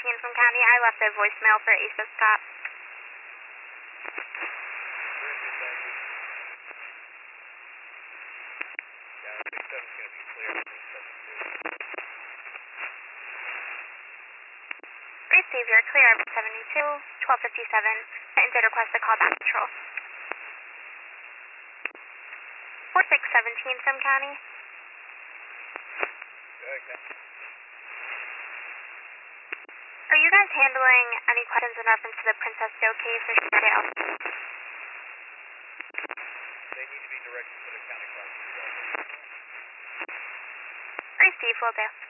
from County. I left a voicemail for ASOS Cop. Receive, you're clear of 72, 1257, and did request a call back patrol. 4617 from County. Okay. Are you guys handling any questions in reference to the Princess Doe case or Sherdale? They need to be directed to the county prosecutor. Receive, will do.